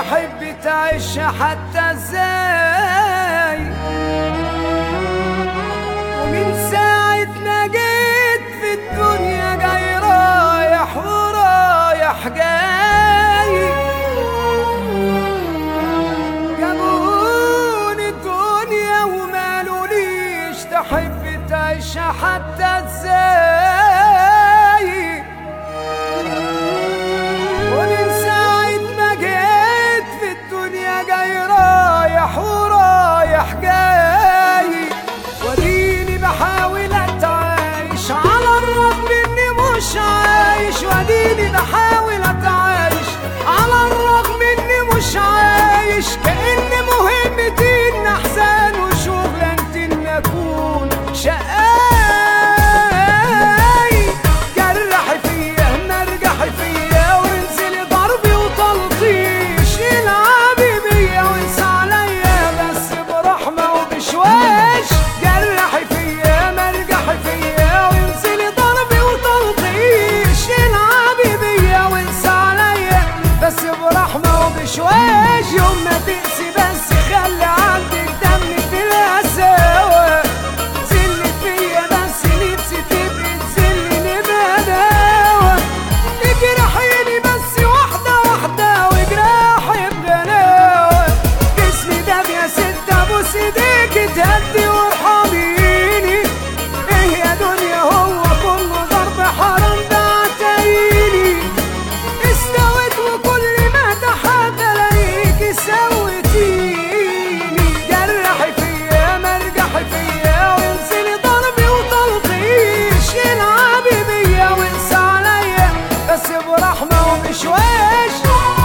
تحب تعيش حتى ازاي؟ ومن ساعة ما جيت في الدنيا جاي رايح ورايح جاي، جابوني الدنيا ومالوليش تحب تعيش حتى ازاي؟ ومن ساعة ما جيت في الدنيا جاي رايح ورايح جاي، وديني بحاول اتعايش على الرغم اني مش عايش، وديني بحاول اتعايش على الرغم اني مش عايش، كأن مهمتي ان احزان وشغلانتي ان اكون شقاي. جرح فيا مرجح فيا وانزلي ضربي وتلطيش، العبي بيا وانسى عليا بس برحمة وبشواش. جرح فيا مرجح فيا وانزلي ضربي وتلطيش، العبي بيا وانسى عليا بس برحمة وبشواش. يوم ما تقسي بس خلي عندك دم في القساوة، زلت فيا بس نفسي تبقي تزلني بهداوة، اجرحيني بس واحدة واحدة وجراحي بغلاوة. جسمي داب يا ست ابوس ايديكي تهدي وارحميني، ايه يا دنيا هو كله ضرب حرام ده عتايني، استويت وكل ما تحت الاقيكي سويتيني. جرحي فيا مرجحي فيا وانزلي ضربي وتلطيش، العبي بيا وانسى عليا بس برحمة وبشواش.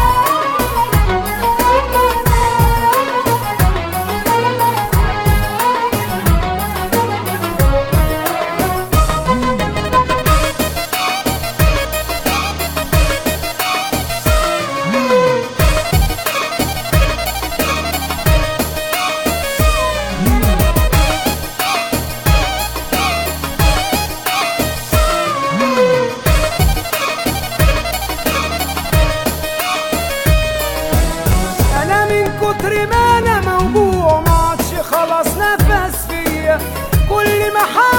انا من كتر ما انا موجوع ما عادش خلاص نفس فيا، كل ما